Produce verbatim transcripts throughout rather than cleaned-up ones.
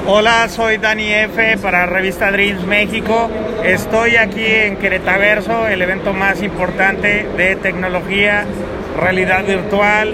Hola, soy Dani F. para Revista Dreams México. Estoy aquí en Queretaverso, el evento más importante de tecnología, realidad virtual,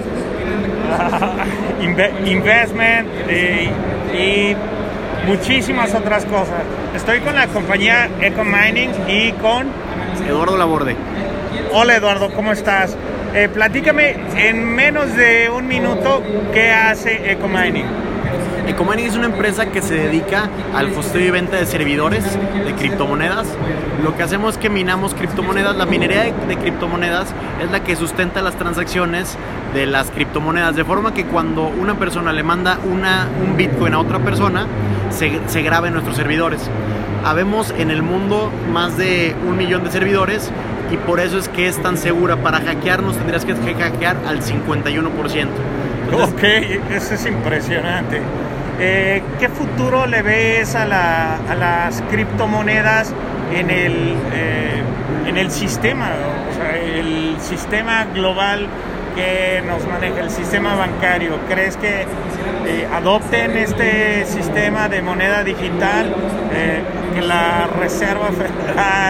uh, inve investment y, y muchísimas otras cosas. Estoy con la compañía Ecomining y con Eduardo Laborde. Hola Eduardo, ¿cómo estás? Eh, platícame en menos de un minuto qué hace Ecomining. Ecomining es una empresa que se dedica al hosteo y venta de servidores de criptomonedas. Lo que hacemos es que minamos criptomonedas. La minería de, de criptomonedas es la que sustenta las transacciones de las criptomonedas, de forma que cuando una persona le manda una, un Bitcoin a otra persona, se, se graba en nuestros servidores. Habemos en el mundo más de un millón de servidores y por eso es que es tan segura. Para hackearnos tendrías que hackear al cincuenta y uno por ciento. Entonces, ok, eso es impresionante. Eh, ¿Qué futuro le ves a, la, a las criptomonedas en el, eh, en el sistema? O sea, el sistema global que nos maneja, el sistema bancario. ¿Crees que eh, adopten este sistema de moneda digital, eh, que la Reserva Federal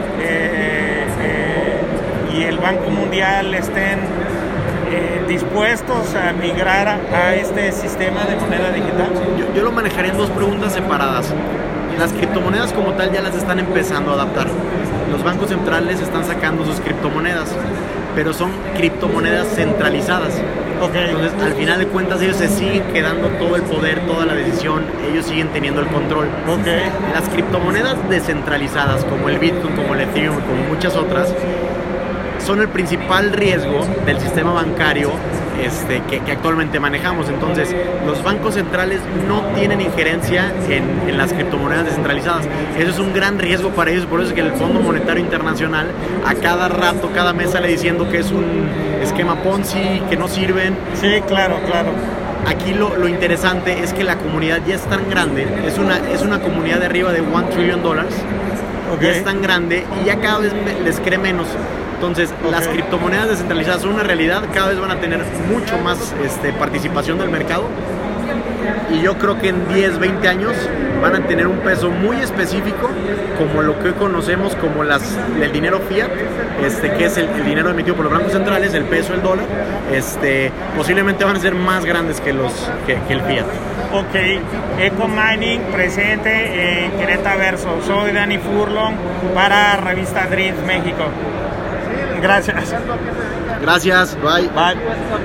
eh, eh, y el Banco Mundial estén Eh, dispuestos a migrar a, a este sistema de moneda digital? Yo, yo lo manejaría en dos preguntas separadas. Las criptomonedas como tal ya las están empezando a adaptar. Los bancos centrales están sacando sus criptomonedas, pero son criptomonedas centralizadas. Okay. Entonces, al final de cuentas, ellos se siguen quedando todo el poder, toda la decisión, ellos siguen teniendo el control. Okay. Las criptomonedas descentralizadas, como el Bitcoin, como el Ethereum, como muchas otras, son el principal riesgo del sistema bancario este, que, que actualmente manejamos. Entonces, los bancos centrales no tienen injerencia en, en las criptomonedas descentralizadas. Eso es un gran riesgo para ellos, por eso es que el Fondo Monetario Internacional a cada rato, cada mes sale diciendo que es un esquema Ponzi, que no sirven. Sí, claro, claro. Aquí lo, lo interesante es que la comunidad ya es tan grande, es una, es una comunidad de arriba de un trillón de dólares, okay. Ya es tan grande y ya cada vez les cree menos. Entonces, okay. Las criptomonedas descentralizadas son una realidad, cada vez van a tener mucho más este, participación del mercado y yo creo que en diez, veinte años van a tener un peso muy específico como lo que conocemos como las, el dinero fiat, este, que es el, el dinero emitido por los bancos centrales, el peso, el dólar, este, posiblemente van a ser más grandes que, los, que, que el fiat. Ok, Ecomining presente en Queretaverso. Soy Dani Furlong para Revista Dreams México. Gracias. Gracias, bye. Bye.